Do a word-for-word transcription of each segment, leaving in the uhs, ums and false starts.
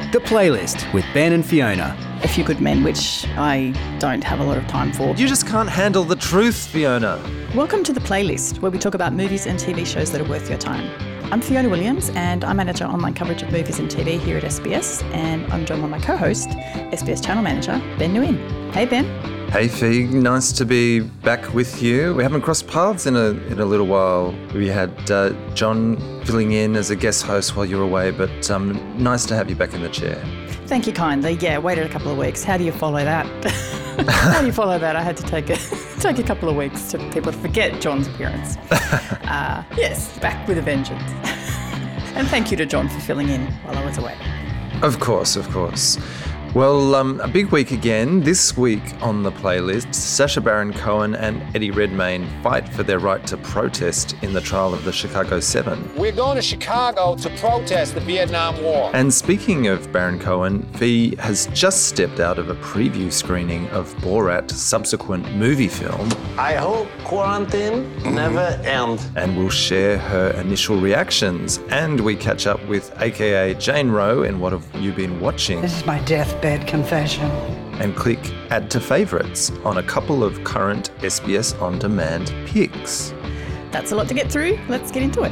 The Playlist with Ben and Fiona. A Few Good Men, which I don't have a lot of time for. You just can't handle the truth, Fiona. Welcome to The Playlist, where we talk about movies and T V shows that are worth your time. I'm Fiona Williams, and I manage our online coverage of movies and T V here at S B S, and I'm joined by my co-host, S B S Channel Manager, Ben Nguyen. Hey, Ben. Hey, Fee. Nice to be back with you. We haven't crossed paths in a in a little while. We had uh, John filling in as a guest host while you were away, but um, nice to have you back in the chair. Thank you kindly. Yeah, waited a couple of weeks. How do you follow that? How do you follow that? I had to take a take a couple of weeks to people to forget John's appearance. Uh, yes, back with a vengeance. And thank you to John for filling in while I was away. Of course, of course. Well, um, a big week again. This week on The Playlist, Sacha Baron Cohen and Eddie Redmayne fight for their right to protest in the trial of the Chicago Seven. We're going to Chicago to protest the Vietnam War. And speaking of Baron Cohen, Fee has just stepped out of a preview screening of Borat's subsequent movie film. I hope quarantine never ends. And will share her initial reactions. And we catch up with A K A Jane Rowe in What Have You Been Watching? This is my deathbed confession. And click Add to Favourites on a couple of current S B S On Demand picks. That's a lot to get through. Let's get into it.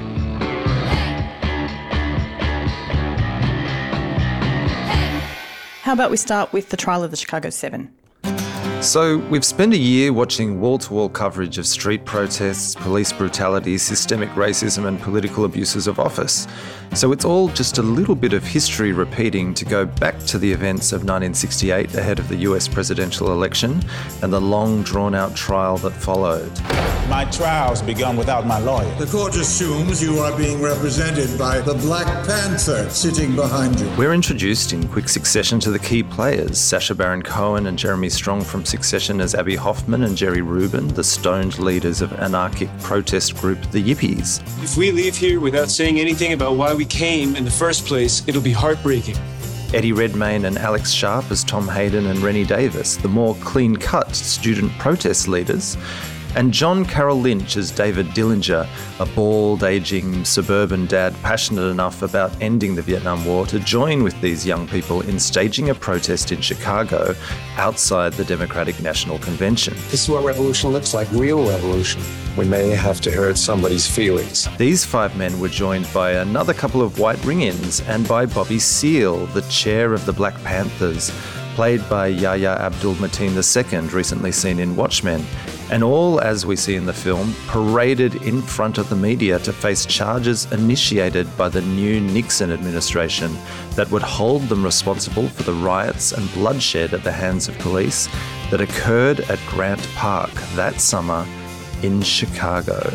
How about we start with the trial of the Chicago Seven? So we've spent a year watching wall-to-wall coverage of street protests, police brutality, systemic racism and political abuses of office. So it's all just a little bit of history repeating to go back to the events of nineteen sixty-eight ahead of the U S presidential election and the long drawn-out trial that followed. My trial's begun without my lawyer. The court assumes you are being represented by the Black Panther sitting behind you. We're introduced in quick succession to the key players, Sacha Baron Cohen and Jeremy Strong from Succession as Abby Hoffman and Jerry Rubin, the stoned leaders of anarchic protest group The Yippies. If we leave here without saying anything about why we came in the first place, it'll be heartbreaking. Eddie Redmayne and Alex Sharp as Tom Hayden and Rennie Davis, the more clean-cut student protest leaders. And John Carroll Lynch as David Dillinger, a bald, ageing suburban dad passionate enough about ending the Vietnam War to join with these young people in staging a protest in Chicago outside the Democratic National Convention. This is what revolution looks like, real revolution. We may have to hurt somebody's feelings. These five men were joined by another couple of white ring-ins and by Bobby Seale, the chair of the Black Panthers, played by Yahya Abdul-Mateen the Second, recently seen in Watchmen. And all, as we see in the film, paraded in front of the media to face charges initiated by the new Nixon administration that would hold them responsible for the riots and bloodshed at the hands of police that occurred at Grant Park that summer in Chicago.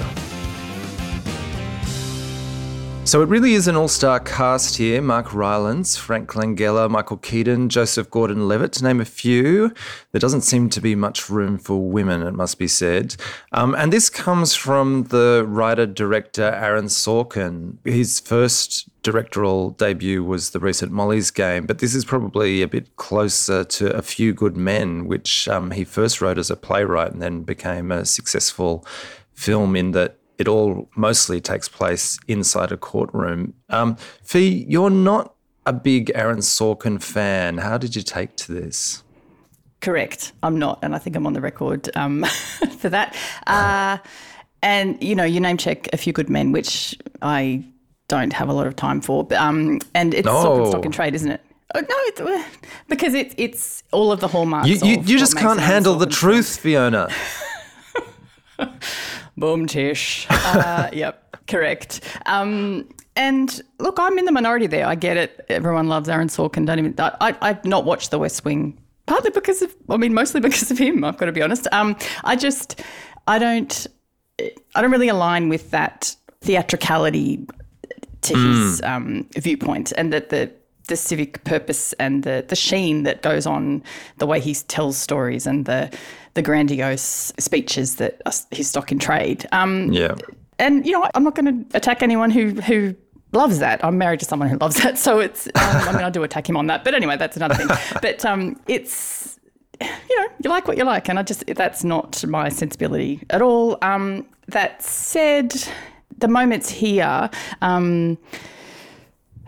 So it really is an all-star cast here. Mark Rylance, Frank Langella, Michael Keaton, Joseph Gordon-Levitt, to name a few. There doesn't seem to be much room for women, it must be said. Um, and this comes from the writer-director Aaron Sorkin. His first directorial debut was the recent Molly's Game, but this is probably a bit closer to A Few Good Men, which um, he first wrote as a playwright and then became a successful film in that it all mostly takes place inside a courtroom. Um, Fee, you're not a big Aaron Sorkin fan. How did you take to this? Correct. I'm not, and I think I'm on the record um, for that. Uh, and, you know, you name check A Few Good Men, which I don't have a lot of time for. But, um, and it's No. stock, and stock and trade, isn't it? Oh, no, it's, uh, because it, it's all of the hallmarks. You, you, of you what just makes can't an Aaron handle the Sorkin truth, Fiona. Boom tish. Uh, yep, correct. Um, and look, I'm in the minority there. I get it. Everyone loves Aaron Sorkin. Don't even. I, I, I've not watched The West Wing, partly because of. I mean, mostly because of him. I've got to be honest. Um, I just, I don't, I don't really align with that theatricality to mm. his um, viewpoint, and that the. the civic purpose and the, the sheen that goes on the way he tells stories and the the grandiose speeches that are his stock in trade. Um, yeah. And, you know, I'm not going to attack anyone who, who loves that. I'm married to someone who loves that. So it's, um, I mean, I do attack him on that. But anyway, that's another thing. But um, it's, you know, you like what you like. And I just, that's not my sensibility at all. Um, that said, the moments here, um,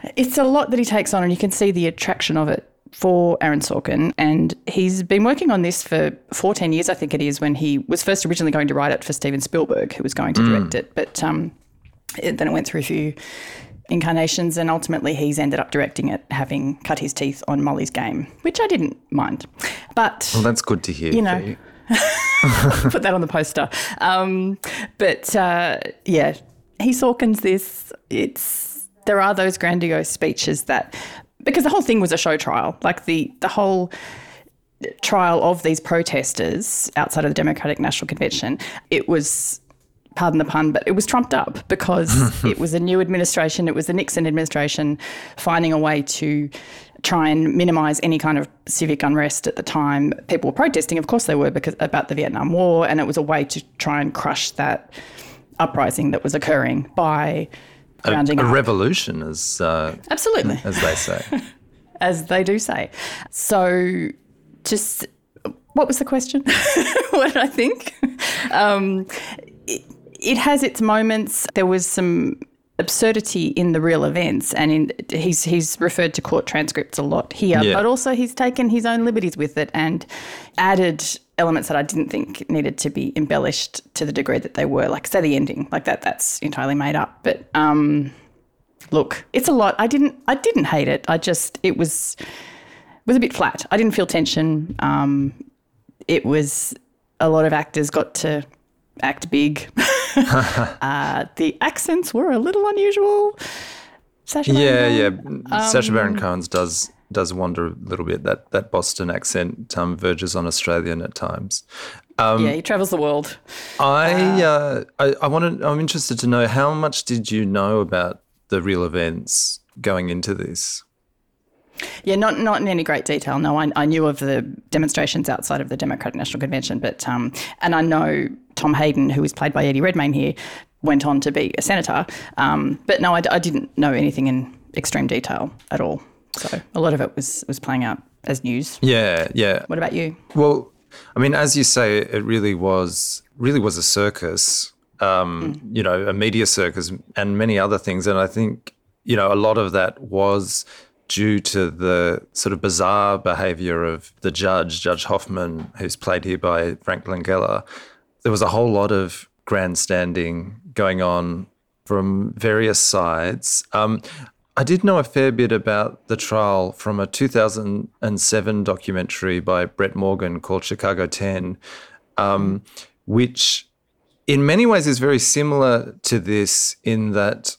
It's a lot that he takes on, and you can see the attraction of it for Aaron Sorkin. And he's been working on this for fourteen years, I think it is, when he was first originally going to write it for Steven Spielberg, who was going to mm. direct it. But um, it, then it went through a few incarnations, and ultimately he's ended up directing it, having cut his teeth on Molly's Game, which I didn't mind. But well, that's good to hear. You know, you. Put that on the poster. Um, but uh, yeah, he Sorkins this. It's there are those grandiose speeches that, because the whole thing was a show trial, like the the whole trial of these protesters outside of the Democratic National Convention. It was, pardon the pun, but it was trumped up because it was a new administration. It was the Nixon administration finding a way to try and minimise any kind of civic unrest at the time. People were protesting, of course they were, because about the Vietnam War, and it was a way to try and crush that uprising that was occurring by rounding a, a up. revolution, as uh, absolutely, as they say, as they do say. So, just what was the question? What did I think? Um, it, it has its moments. There was some absurdity in the real events, and in he's he's referred to court transcripts a lot here, yeah. but also he's taken his own liberties with it and added elements that I didn't think needed to be embellished to the degree that they were. Like, say, the ending, like that that's entirely made up. But um, look, it's a lot. I didn't I didn't hate it. I just it was it was a bit flat. I didn't feel tension. Um, it was a lot of actors got to act big. uh, the accents were a little unusual. Sacha yeah, yeah. Um, Sacha Baron Cohen's does does wander a little bit. That that Boston accent um, verges on Australian at times. Um, yeah, he travels the world. I, uh, I I wanted. I'm interested to know, how much did you know about the real events going into this? Yeah, not not in any great detail. No, I, I knew of the demonstrations outside of the Democratic National Convention, but um, and I know Tom Hayden, who is played by Eddie Redmayne here, went on to be a senator. Um, but no, I, I didn't know anything in extreme detail at all. So a lot of it was was playing out as news. Yeah, yeah. What about you? Well, I mean, as you say, it really was really was a circus. Um, mm. You know, a media circus and many other things. And I think, you know, a lot of that was due to the sort of bizarre behaviour of the judge, Judge Hoffman, who's played here by Frank Langella. There was a whole lot of grandstanding going on from various sides. Um, I did know a fair bit about the trial from a two thousand seven documentary by Brett Morgan called Chicago ten, um, which in many ways is very similar to this in that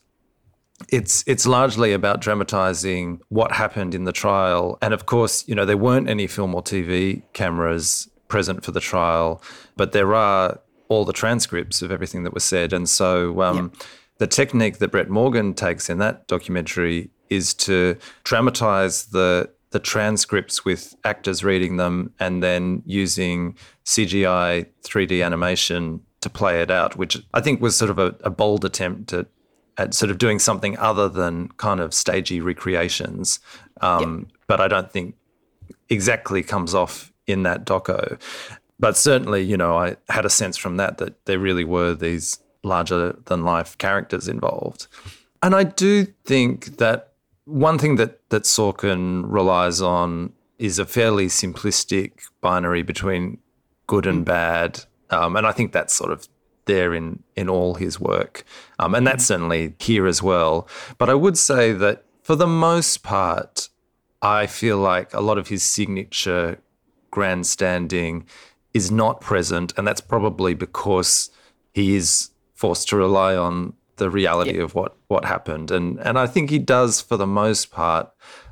It's it's largely about dramatising what happened in the trial. And of course, you know, there weren't any film or T V cameras present for the trial, but there are all the transcripts of everything that was said. And so um, yep. the technique that Brett Morgan takes in that documentary is to dramatise the the transcripts with actors reading them and then using C G I three D animation to play it out, which I think was sort of a, a bold attempt at at sort of doing something other than kind of stagey recreations. Um, yep. But I don't think exactly comes off in that doco. But certainly, you know, I had a sense from that that there really were these larger-than-life characters involved. And I do think that one thing that, that Sorkin relies on is a fairly simplistic binary between good and bad. Um, and I think that's sort of there in, in all his work. Um, and that's certainly here as well. But I would say that for the most part, I feel like a lot of his signature grandstanding is not present, and that's probably because he is forced to rely on the reality yep. of what, what happened. And and I think he does, for the most part,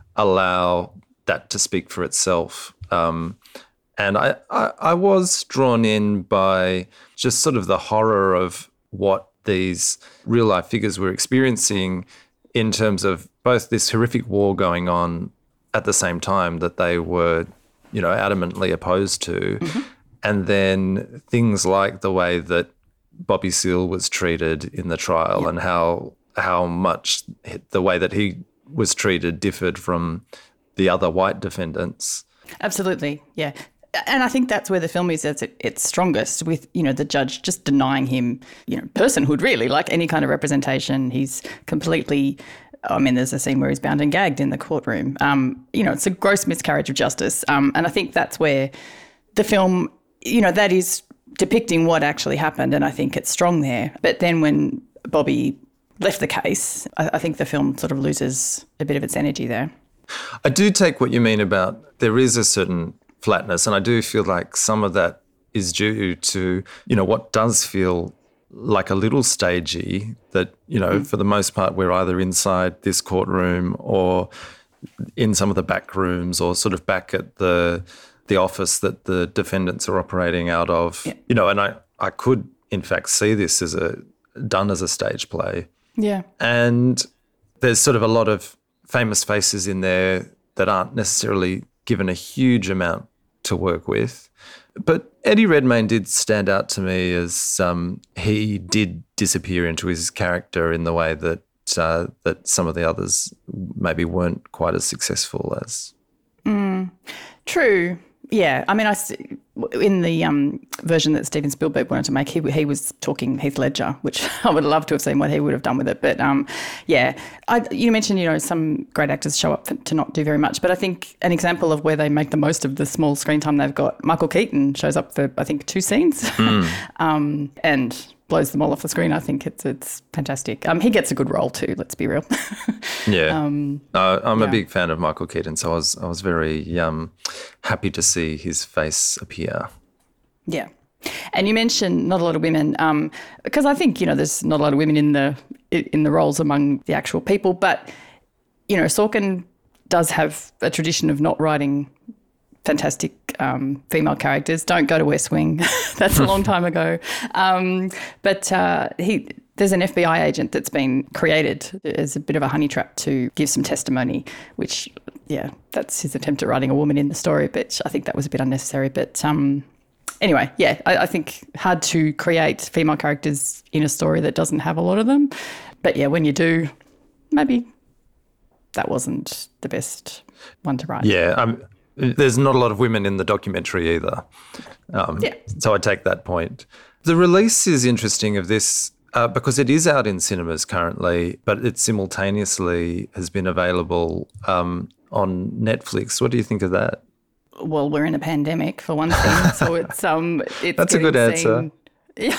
allow that to speak for itself. Um, and I, I, I was drawn in by just sort of the horror of what these real-life figures were experiencing in terms of both this horrific war going on at the same time that they were, you know, adamantly opposed to, mm-hmm. and then things like the way that Bobby Seale was treated in the trial yep. and how how much the way that he was treated differed from the other white defendants. Absolutely, yeah. And I think that's where the film is at its strongest, with, you know, the judge just denying him, you know, personhood, really, like any kind of representation. He's completely I mean, there's a scene where he's bound and gagged in the courtroom. Um, you know, it's a gross miscarriage of justice. Um, and I think that's where the film, you know, that is depicting what actually happened, and I think it's strong there. But then when Bobby left the case, I, I think the film sort of loses a bit of its energy there. I do take what you mean about there is a certain flatness, and I do feel like some of that is due to, you know, what does feel like a little stagey, that, you know, mm. for the most part we're either inside this courtroom or in some of the back rooms or sort of back at the the office that the defendants are operating out of. Yeah. You know, and I, I could in fact see this as a done as a stage play. Yeah. And there's sort of a lot of famous faces in there that aren't necessarily given a huge amount to work with. But Eddie Redmayne did stand out to me as um, he did disappear into his character in the way that uh, that some of the others maybe weren't quite as successful as. Mm, true. Yeah. I mean, I, in the um, version that Steven Spielberg wanted to make, he, he was talking Heath Ledger, which I would love to have seen what he would have done with it. But, um, yeah, I, you mentioned, you know, some great actors show up to not do very much. But I think an example of where they make the most of the small screen time they've got, Michael Keaton shows up for, I think, two scenes mm. um, and blows them all off the screen. I think it's it's fantastic. Um, he gets a good role too, let's be real. yeah. Um, uh, I'm yeah. a big fan of Michael Keaton, so I was I was very um, happy to see his face appear. Yeah. And you mentioned not a lot of women, um, because I think, you know, there's not a lot of women in the in the roles among the actual people, but, you know, Sorkin does have a tradition of not writing fantastic um, female characters. Don't go to West Wing. That's a long time ago. Um, but uh, he there's an F B I agent that's been created as a bit of a honey trap to give some testimony, which, yeah, that's his attempt at writing a woman in the story, but I think that was a bit unnecessary. But um, anyway, yeah, I, I think hard to create female characters in a story that doesn't have a lot of them. But, yeah, when you do, maybe that wasn't the best one to write. Yeah, um, there's not a lot of women in the documentary either. Um, yeah. So I take that point. The release is interesting of this uh, because it is out in cinemas currently, but it simultaneously has been available um, on Netflix. What do you think of that? Well, we're in a pandemic for one thing, so it's um, it's that's a good answer. Yeah,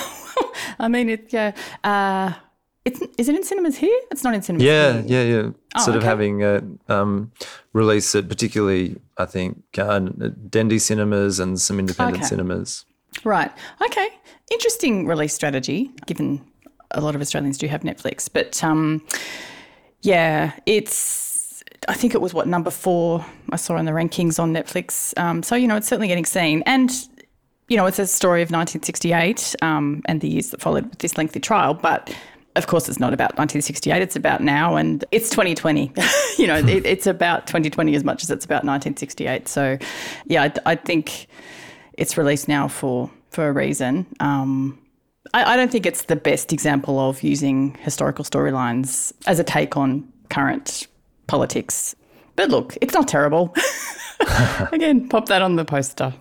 I mean, it yeah. Uh, It's, is it in cinemas here? It's not in cinemas yeah, here. Yeah, yeah, Oh, Sort okay. of having a um, release at particularly, I think, uh, Dendy cinemas and some independent Okay. cinemas. Right. Okay. Interesting release strategy, given a lot of Australians do have Netflix. But, um, yeah, it's, I think it was, what, number four I saw in the rankings on Netflix. Um, so, you know, it's certainly getting seen. And, you know, it's a story of nineteen sixty-eight um, and the years that followed with this lengthy trial, but of course, it's not about nineteen sixty-eight, it's about now, and it's twenty twenty. you know, it, it's about twenty twenty as much as it's about nineteen sixty-eight. So, yeah, I, I think it's released now for, for a reason. Um, I, I don't think it's the best example of using historical storylines as a take on current politics. But look, it's not terrible. Again, pop that on the poster.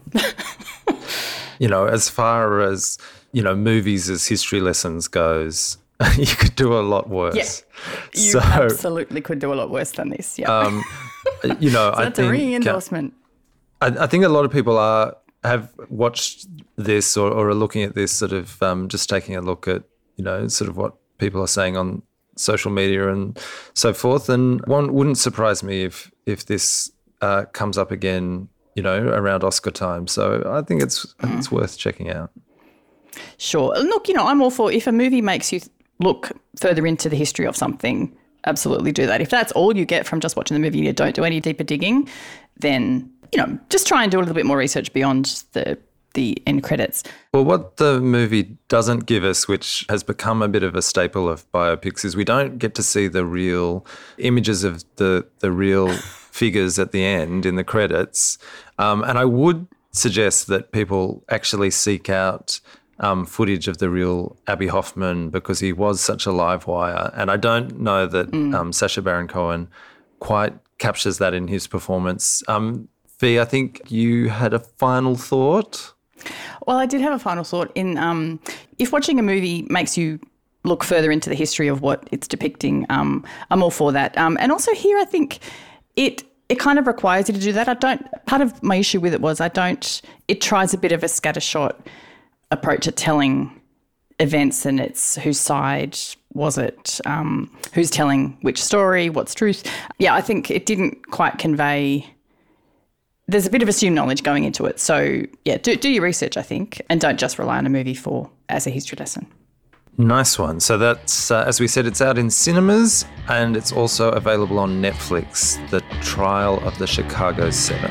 You know, as far as, you know, movies as history lessons goes, you could do a lot worse. Yeah, you so, absolutely could do a lot worse than this. Yeah, um, you know, so I that's think a ringing endorsement. I, I think a lot of people are have watched this or, or are looking at this, sort of um, just taking a look at, you know, sort of what people are saying on social media and so forth. And one wouldn't surprise me if if this uh, comes up again, you know, around Oscar time. So I think it's mm. it's worth checking out. Sure. Look, you know, I'm all for if a movie makes you look further into the history of something, absolutely do that. If that's all you get from just watching the movie and you don't do any deeper digging, then, you know, just try and do a little bit more research beyond the the end credits. Well, what the movie doesn't give us, which has become a bit of a staple of biopics, is we don't get to see the real images of the, the real figures at the end in the credits. Um, and I would suggest that people actually seek out Um, footage of the real Abbie Hoffman, because he was such a live wire. And I don't know that mm. um, Sacha Baron Cohen quite captures that in his performance. Um, Fee, I think you had a final thought? Well, I did have a final thought in um, if watching a movie makes you look further into the history of what it's depicting, um, I'm all for that. Um, and also here, I think it it kind of requires you to do that. I don't. Part of my issue with it was I don't. It tries a bit of a scattershot approach at telling events, and it's whose side was it, um, who's telling which story, what's truth. Yeah, I think it didn't quite convey. There's a bit of assumed knowledge going into it. So, yeah, do, do your research, I think, and don't just rely on a movie for as a history lesson. Nice one. So that's, uh, as we said, it's out in cinemas and it's also available on Netflix, The Trial of the Chicago Seven.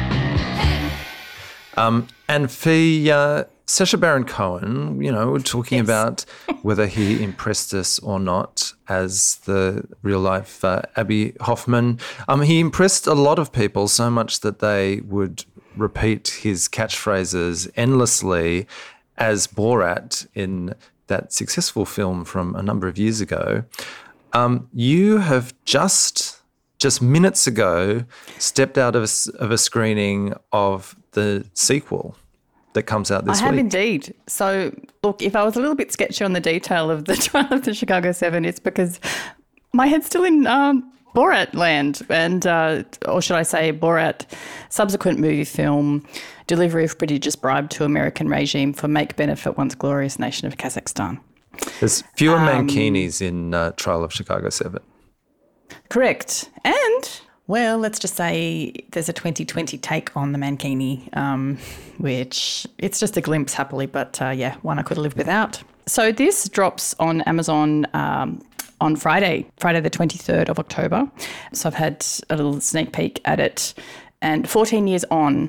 Um, and for uh, Sacha Baron Cohen, you know, we're talking yes. about whether he impressed us or not as the real-life uh, Abby Hoffman. Um, he impressed a lot of people so much that they would repeat his catchphrases endlessly as Borat in that successful film from a number of years ago. Um, you have just, just minutes ago, stepped out of a, of a screening of the sequel that comes out this week. I have indeed. So, look, if I was a little bit sketchy on the detail of the trial of the Chicago Seven, it's because my head's still in um, Borat land, and uh, or should I say Borat subsequent movie film, delivery of prodigious bribe to American regime for make benefit once glorious nation of Kazakhstan. There's fewer um, Mankinis in uh, Trial of Chicago Seven. Correct. And, well, let's just say there's a twenty twenty take on the Mankini, um, which it's just a glimpse, happily, but, uh, yeah, one I could have lived without. So this drops on Amazon um, on Friday, Friday the twenty-third of October. So I've had a little sneak peek at it. And fourteen years on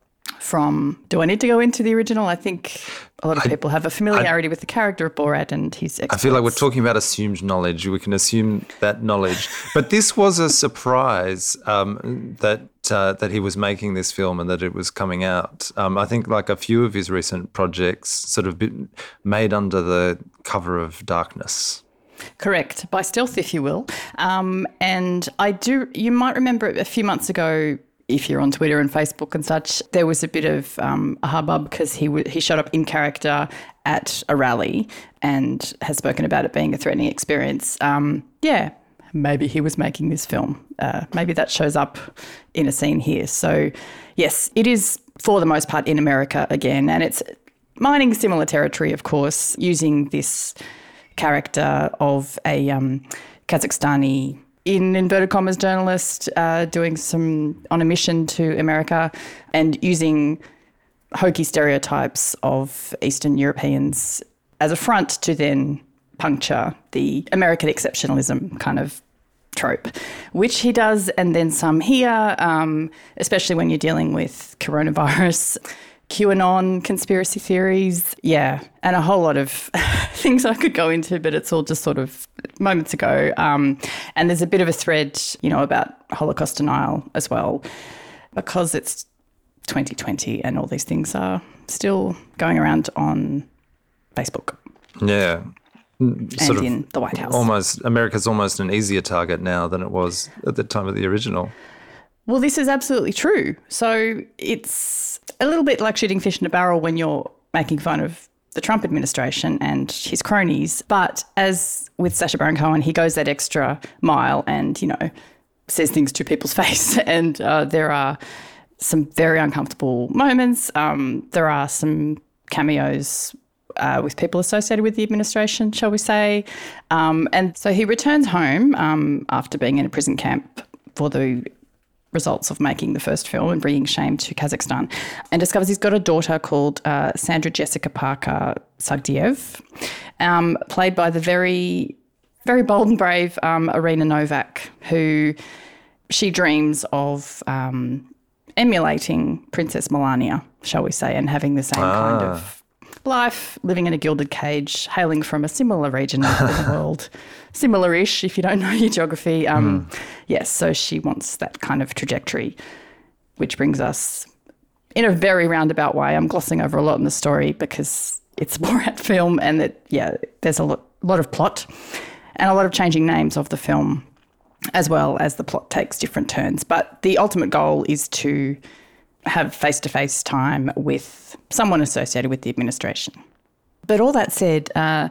from, do I need to go into the original? I think a lot of I, people have a familiarity I, with the character of Borat and his exploits. I feel like we're talking about assumed knowledge. We can assume that knowledge. But this was a surprise um, that uh, that he was making this film and that it was coming out. Um, I think like a few of his recent projects sort of been made under the cover of darkness. Correct, by stealth, if you will. Um, and I do, you might remember a few months ago, if you're on Twitter and Facebook and such, there was a bit of um, a hubbub because he w- he showed up in character at a rally and has spoken about it being a threatening experience. Um, yeah, maybe he was making this film. Uh, maybe that shows up in a scene here. So, yes, it is for the most part in America again, and it's mining similar territory, of course, using this character of a um, Kazakhstani, in inverted commas, journalist uh, doing some on a mission to America and using hokey stereotypes of Eastern Europeans as a front to then puncture the American exceptionalism kind of trope, which he does and then some here, um, especially when you're dealing with coronavirus, QAnon, conspiracy theories, yeah, and a whole lot of things I could go into, but it's all just sort of moments ago. Um, and there's a bit of a thread, you know, about Holocaust denial as well, because it's twenty twenty and all these things are still going around on Facebook. Yeah. And sort in of the White House. Almost, America's almost an easier target now than it was at the time of the original. Well, this is absolutely true. So it's a little bit like shooting fish in a barrel when you're making fun of the Trump administration and his cronies. But as with Sacha Baron Cohen, he goes that extra mile and, you know, says things to people's face. And uh, there are some very uncomfortable moments. Um, there are some cameos uh, with people associated with the administration, shall we say. Um, and so he returns home um, after being in a prison camp for the results of making the first film and bringing shame to Kazakhstan, and discovers he's got a daughter called uh, Sandra Jessica Parker Sagdiev, um, played by the very, very bold and brave um, Irina Novak, who she dreams of um, emulating Princess Melania, shall we say, and having the same ah. kind of life, living in a gilded cage, hailing from a similar region of the world, similar-ish if you don't know your geography. Um, mm. Yes, so she wants that kind of trajectory, which brings us in a very roundabout way. I'm glossing over a lot in the story because it's a Borat film and that, yeah, there's a lot, lot of plot and a lot of changing names of the film as well as the plot takes different turns. But the ultimate goal is to have face-to-face time with someone associated with the administration. But all that said, uh,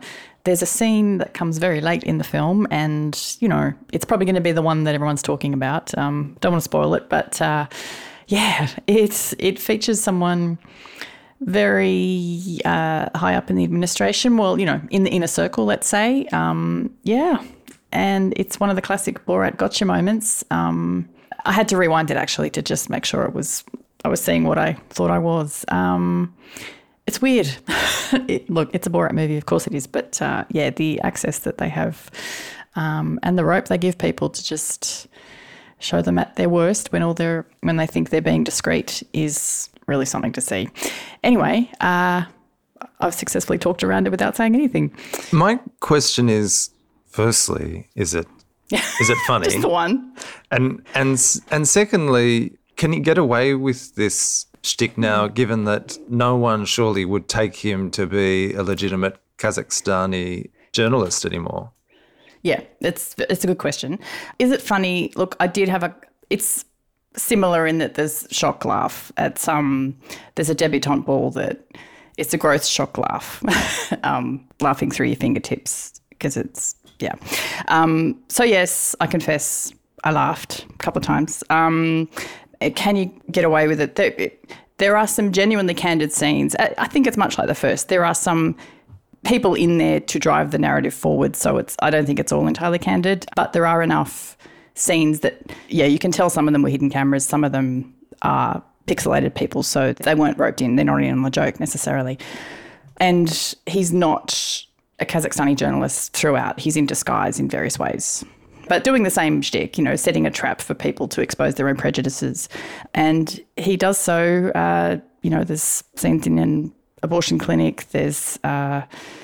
there's a scene that comes very late in the film, and, you know, it's probably going to be the one that everyone's talking about. Um, don't want to spoil it, but, uh, yeah, it's it features someone very uh, high up in the administration, well, you know, in the inner circle, let's say. Um, yeah, and it's one of the classic Borat gotcha moments. Um, I had to rewind it, actually, to just make sure it was I was seeing what I thought I was. Um, it's weird. it, look, it's a Borat movie, of course it is, but, uh, yeah, the access that they have um, and the rope they give people to just show them at their worst when all they're when they think they're being discreet is really something to see. Anyway, uh, I've successfully talked around it without saying anything. My question is, firstly, is it is it funny? Just the one. And and and secondly, can he get away with this shtick now, given that no one surely would take him to be a legitimate Kazakhstani journalist anymore? Yeah, it's it's a good question. Is it funny? Look, I did have a. It's similar in that there's shock laugh at some. There's a debutante ball that it's a gross shock laugh, um, laughing through your fingertips because it's yeah. Um, so yes, I confess I laughed a couple of times. Um, can you get away with it? There, there are some genuinely candid scenes. I, I think it's much like the first. There are some people in there to drive the narrative forward, so it's I don't think it's all entirely candid, but there are enough scenes that, yeah, you can tell some of them were hidden cameras, some of them are pixelated people, so they weren't roped in, they're not in on the joke necessarily. And he's not a Kazakhstani journalist throughout, he's in disguise in various ways. But doing the same shtick, you know, setting a trap for people to expose their own prejudices. And he does so, uh, you know, there's scenes in an abortion clinic, there's uh,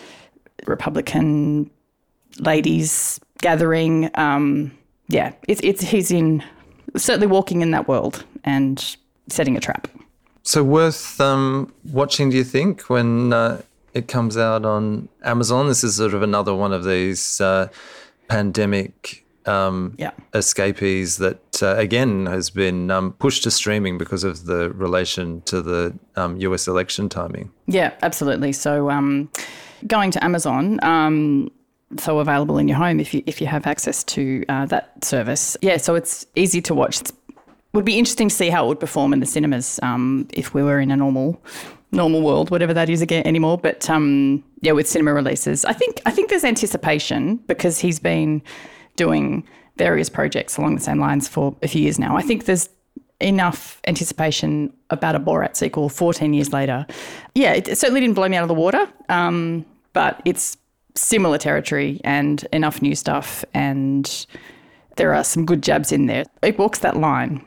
Republican ladies gathering. Um, yeah, it's, it's he's in certainly walking in that world and setting a trap. So worth um, watching, do you think, when uh, it comes out on Amazon? This is sort of another one of these uh, pandemic um, yeah. escapees that, uh, again, has been um, pushed to streaming because of the relation to the um, U S election timing. Yeah, absolutely. So um, going to Amazon, um, so available in your home if you if you have access to uh, that service. Yeah, so it's easy to watch. It would be interesting to see how it would perform in the cinemas um, if we were in a normal normal world, whatever that is again anymore. But um, yeah, with cinema releases, I think I think there's anticipation because he's been doing various projects along the same lines for a few years now. I think there's enough anticipation about a Borat sequel fourteen years later. Yeah, it certainly didn't blow me out of the water, um, but it's similar territory and enough new stuff, and there are some good jabs in there. It walks that line.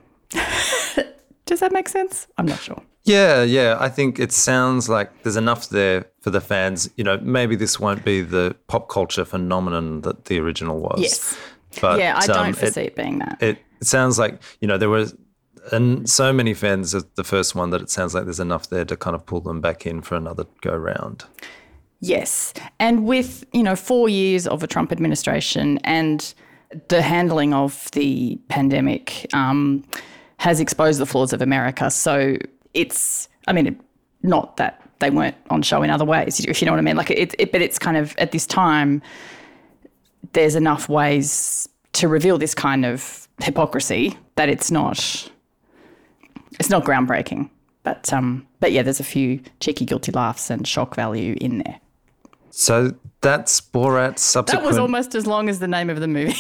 Does that make sense? I'm not sure. Yeah, yeah. I think it sounds like there's enough there for the fans. You know, maybe this won't be the pop culture phenomenon that the original was. Yes. But, yeah, I don't um, foresee it, it being that. It, it sounds like, you know, there were and so many fans of the first one that it sounds like there's enough there to kind of pull them back in for another go round. Yes. And with, you know, four years of a Trump administration and the handling of the pandemic um, has exposed the flaws of America. So it's, I mean, it, not that they weren't on show in other ways, if you know what I mean. Like, it, it, but it's kind of, at this time, there's enough ways to reveal this kind of hypocrisy that it's not, it's not groundbreaking. But, um, but yeah, there's a few cheeky, guilty laughs and shock value in there. So that's Borat's subsequent... That was almost as long as the name of the movie.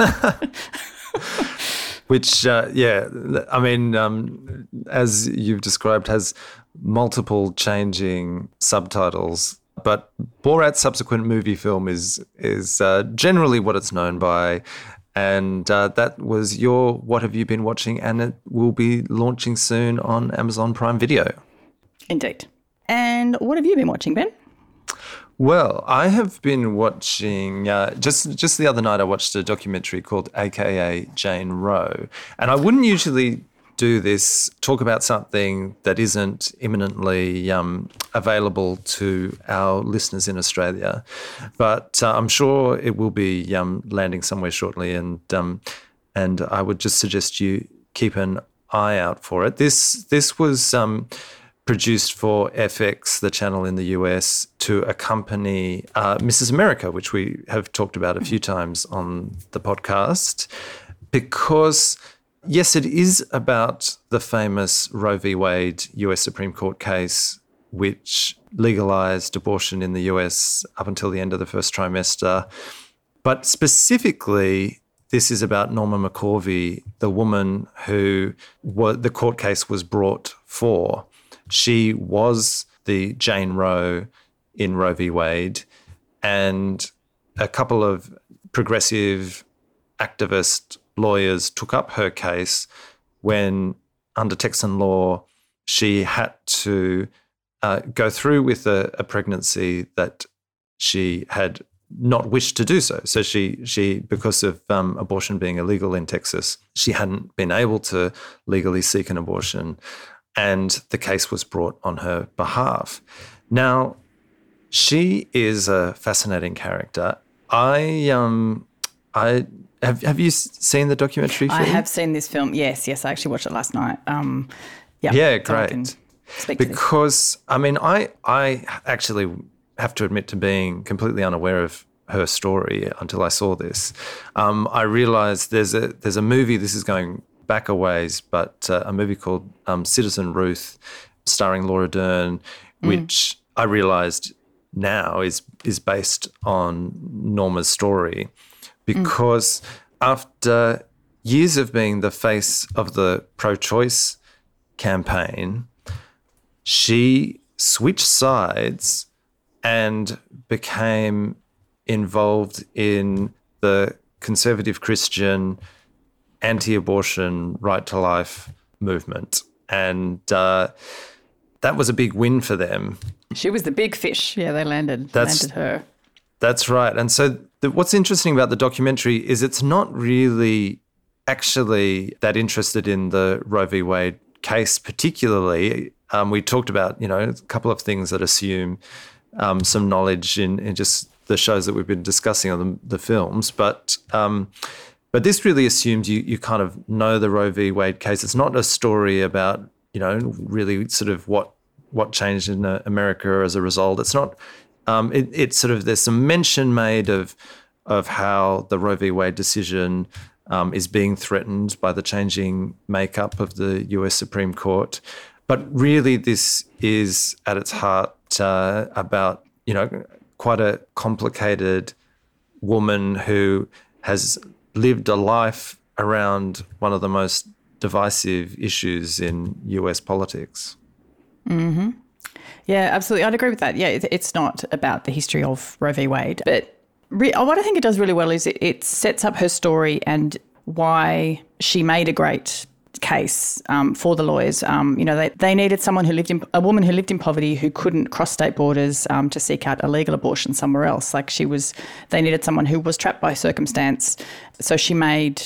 Which, uh, yeah, I mean, um, as you've described, has multiple changing subtitles. But Borat's subsequent movie film is is uh, generally what it's known by. And uh, that was your What Have You Been Watching? And it will be launching soon on Amazon Prime Video. Indeed. And what have you been watching, Ben? Well, I have been watching, uh, just just the other night I watched a documentary called A K A Jane Roe. And I wouldn't usually do this, talk about something that isn't imminently um, available to our listeners in Australia. But uh, I'm sure it will be um, landing somewhere shortly, and um, and I would just suggest you keep an eye out for it. This, this was... Um, produced for F X, the channel in the U S, to accompany uh, Missus America, which we have talked about a few times on the podcast, because, yes, it is about the famous Roe v. Wade U S Supreme Court case, which legalised abortion in the U S up until the end of the first trimester. But specifically, this is about Norma McCorvey, the woman who wa- the court case was brought for. She was the Jane Roe in Roe v. Wade, and a couple of progressive activist lawyers took up her case when, under Texan law, she had to uh, go through with a, a pregnancy that she had not wished to do so. So she, she because of um, abortion being illegal in Texas, she hadn't been able to legally seek an abortion, and the case was brought on her behalf. Now, she is a fascinating character. I um, I have have you seen the documentary film? I have seen this film. Yes, yes, I actually watched it last night. Um, yeah, yeah, so I great. can speak to this. Because I mean, I I actually have to admit to being completely unaware of her story until I saw this. Um, I realised there's a there's a movie. This is going back a ways, but uh, a movie called um, Citizen Ruth, starring Laura Dern, which mm. I realised now is is based on Norma's story, because mm. after years of being the face of the pro-choice campaign, she switched sides and became involved in the conservative Christian anti-abortion right to life movement. And uh, that was a big win for them. She was the big fish. Yeah, they landed, that's, landed her. That's right. And so the, what's interesting about the documentary is it's not really actually that interested in the Roe v. Wade case particularly. Um, we talked about, you know, a couple of things that assume um, some knowledge in, in just the shows that we've been discussing on the, the films. But um, but this really assumes you you kind of know the Roe v. Wade case. It's not a story about, you know, really sort of what what changed in uh, America as a result. It's not. Um, it, it's sort of there's some mention made of of how the Roe v. Wade decision um, is being threatened by the changing makeup of the U S Supreme Court. But really, this is at its heart uh, about, you know, quite a complicated woman who has lived a life around one of the most divisive issues in U S politics. Mm-hmm. Yeah, absolutely. I'd agree with that. Yeah, it, it's not about the history of Roe v. Wade. But re- what I think it does really well is it, it sets up her story and why she made a great case um, for the lawyers. Um, you know, they, they needed someone who lived in, a woman who lived in poverty who couldn't cross state borders um, to seek out a legal abortion somewhere else. Like she was, they needed someone who was trapped by circumstance. So she made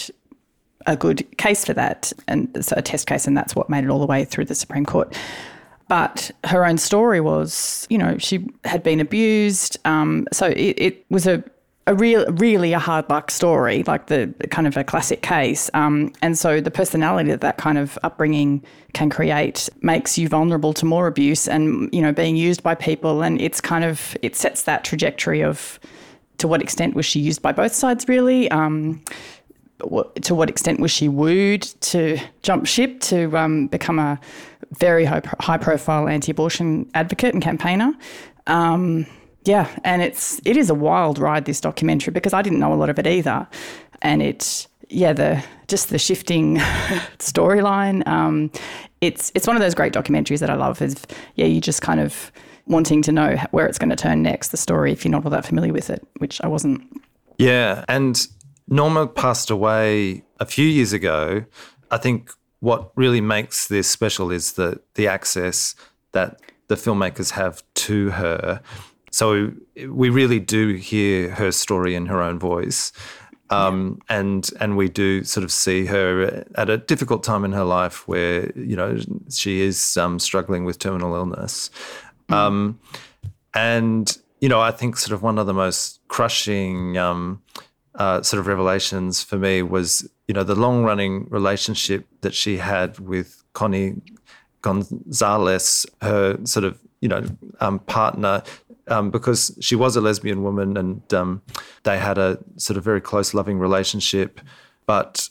a good case for that, and so a test case, and that's what made it all the way through the Supreme Court. But her own story was, you know, she had been abused. Um, so it, it was a, a real, really a hard luck story, like the kind of a classic case. Um, and so the personality that that kind of upbringing can create makes you vulnerable to more abuse and, you know, being used by people. And it's kind of, it sets that trajectory of to what extent was she used by both sides, really? Um, to what extent was she wooed to jump ship to um, become a very high, high-profile anti-abortion advocate and campaigner? Um, yeah, and it's it is a wild ride, this documentary, because I didn't know a lot of it either, and it yeah the just the shifting storyline. Um, it's it's one of those great documentaries that I love. Is yeah, you just kind of wanting to know where it's going to turn next, the story, if you're not all that familiar with it, which I wasn't. Yeah, and Norma passed away a few years ago. I think what really makes this special is the the access that the filmmakers have to her. So we really do hear her story in her own voice. Um, yeah. and and we do sort of see her at a difficult time in her life where, you know, she is um, struggling with terminal illness. Mm. Um, and, you know, I think sort of one of the most crushing um Uh, sort of revelations for me was, you know, the long-running relationship that she had with Connie Gonzalez, her sort of, you know, um, partner, um, because she was a lesbian woman and um, they had a sort of very close, loving relationship. But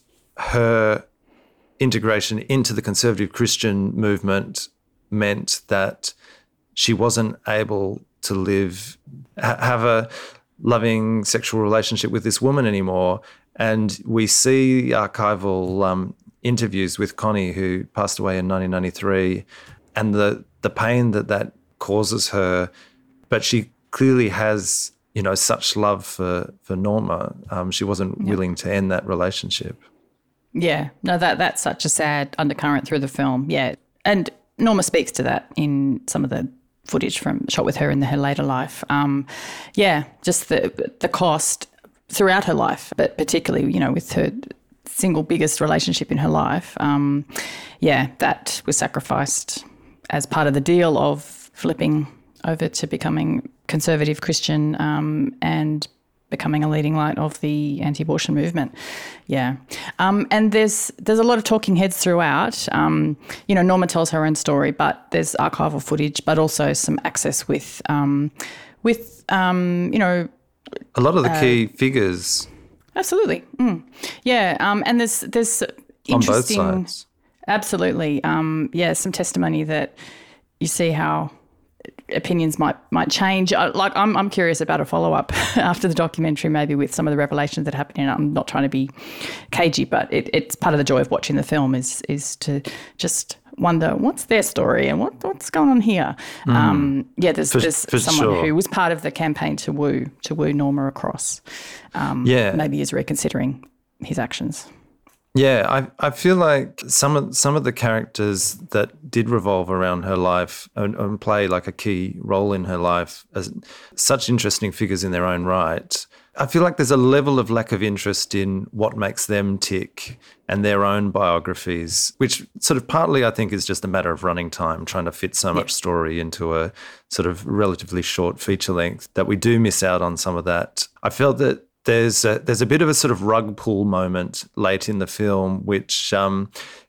her integration into the conservative Christian movement meant that she wasn't able to live, ha- have a loving sexual relationship with this woman anymore. And we see archival um, interviews with Connie, who passed away in nineteen ninety-three, and the the pain that that causes her. But she clearly has, you know, such love for for Norma. Um, she wasn't yeah. willing to end that relationship. Yeah, no, that that's such a sad undercurrent through the film. Yeah, and Norma speaks to that in some of the footage from shot with her in the, her later life. Um, yeah, just the the cost throughout her life, but particularly, you know, with her single biggest relationship in her life. Um, yeah, that was sacrificed as part of the deal of flipping over to becoming conservative Christian um, and becoming a leading light of the anti-abortion movement. Yeah. Um, and there's there's a lot of talking heads throughout. Um, you know, Norma tells her own story, but there's archival footage, but also some access with, um, with um, you know... A lot of the uh, key figures. Absolutely. Mm. Yeah. Um, and there's there's interesting... On both sides. Absolutely. Um, yeah, some testimony that you see how opinions might might change. Like I'm I'm curious about a follow up after the documentary, maybe with some of the revelations that happened. And I'm not trying to be cagey, but it, it's part of the joy of watching the film is is to just wonder what's their story and what what's going on here. Mm. Um, yeah, there's for, there's for someone sure. who was part of the campaign to woo to woo Norma across. Um, yeah, maybe is reconsidering his actions. Yeah, I I feel like some of some of the characters that did revolve around her life and, and play like a key role in her life as such interesting figures in their own right. I feel like there's a level of lack of interest in what makes them tick and their own biographies, which sort of partly I think is just a matter of running time, trying to fit so much yeah. story into a sort of relatively short feature length, that we do miss out on some of that. I felt that There's a, there's a bit of a sort of rug pull moment late in the film, which, um,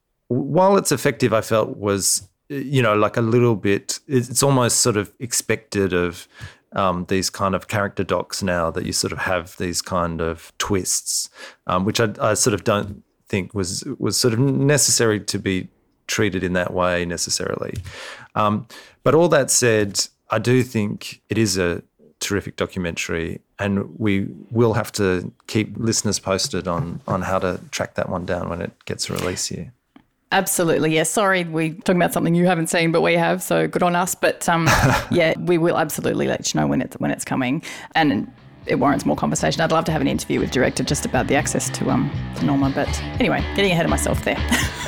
while it's effective, I felt was, you know, like a little bit, it's almost sort of expected of um, these kind of character docs now, that you sort of have these kind of twists, um, which I, I sort of don't think was was sort of necessary to be treated in that way necessarily. Um, but all that said, I do think it is a terrific documentary, and we will have to keep listeners posted on on how to track that one down when it gets released here. Absolutely, yeah. Sorry, we're talking about something you haven't seen, but we have, so good on us. But um, yeah, we will absolutely let you know when it's when it's coming, and it warrants more conversation. I'd love to have an interview with director just about the access to um to Norma, but anyway, getting ahead of myself there.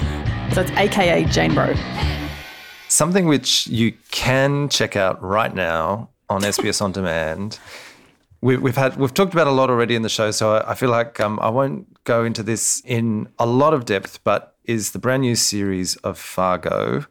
So it's A K A Jane Roe. Something which you can check out right now on S B S On Demand. We, we've had we've talked about a lot already in the show, so I, I feel like um, I won't go into this in a lot of depth, but is the brand new series of Fargo.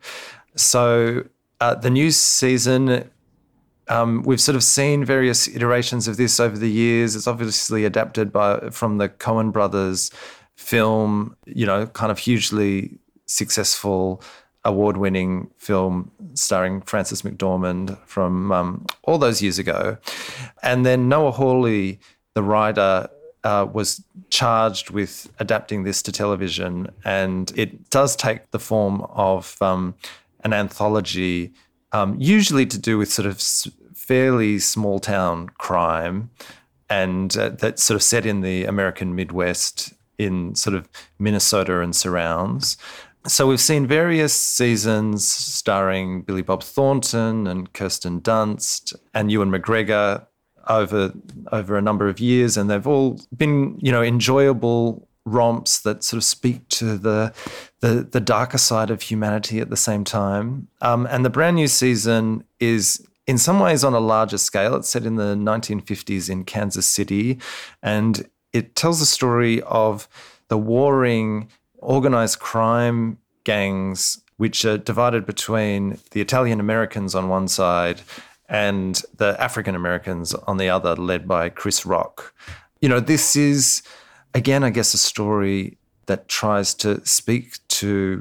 So uh, the new season, um, we've sort of seen various iterations of this over the years. It's obviously adapted by from the Coen brothers film, you know, kind of hugely successful award-winning film starring Frances McDormand from um, all those years ago. And then Noah Hawley, the writer, uh, was charged with adapting this to television, and it does take the form of um, an anthology, um, usually to do with sort of fairly small-town crime, and uh, that's sort of set in the American Midwest in sort of Minnesota and surrounds. So we've seen various seasons starring Billy Bob Thornton and Kirsten Dunst and Ewan McGregor over over a number of years, and they've all been, you know, enjoyable romps that sort of speak to the the, the darker side of humanity at the same time. Um, and the brand new season is in some ways on a larger scale. It's set in the nineteen fifties in Kansas City, and it tells the story of the warring organised crime gangs, which are divided between the Italian Americans on one side and the African Americans on the other, led by Chris Rock. You know, this is, again, I guess, a story that tries to speak to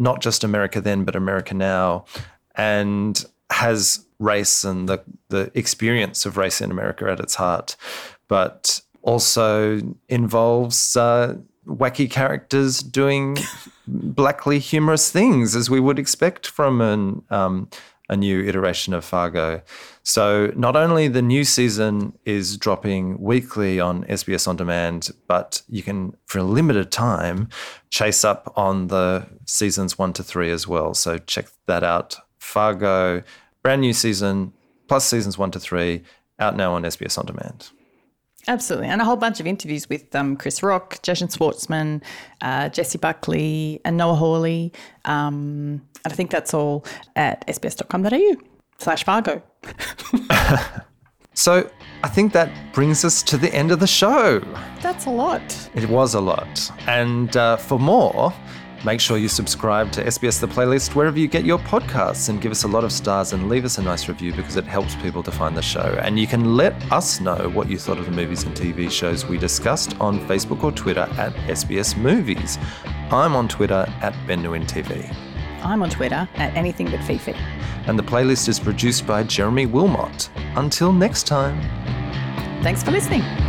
not just America Then, but America Now, and has race and the, the experience of race in America at its heart, but also involves uh, wacky characters doing blackly humorous things, as we would expect from an, um, a new iteration of Fargo. So not only the new season is dropping weekly on S B S On Demand, but you can, for a limited time, chase up on the seasons one to three as well. So check that out. Fargo, brand new season, plus seasons one to three, out now on S B S On Demand. Absolutely. And a whole bunch of interviews with um, Chris Rock, Jason Schwartzman, uh, Jessie Buckley and Noah Hawley. Um, and I think that's all at sbs.com.au slash Fargo. So I think that brings us to the end of the show. That's a lot. It was a lot. And uh, for more, make sure you subscribe to S B S The Playlist wherever you get your podcasts and give us a lot of stars and leave us a nice review because it helps people to find the show. And you can let us know what you thought of the movies and T V shows we discussed on Facebook or Twitter at S B S Movies. I'm on Twitter at Ben Nguyen T V. I'm on Twitter at anything but Fifi. And The Playlist is produced by Jeremy Wilmot. Until next time. Thanks for listening.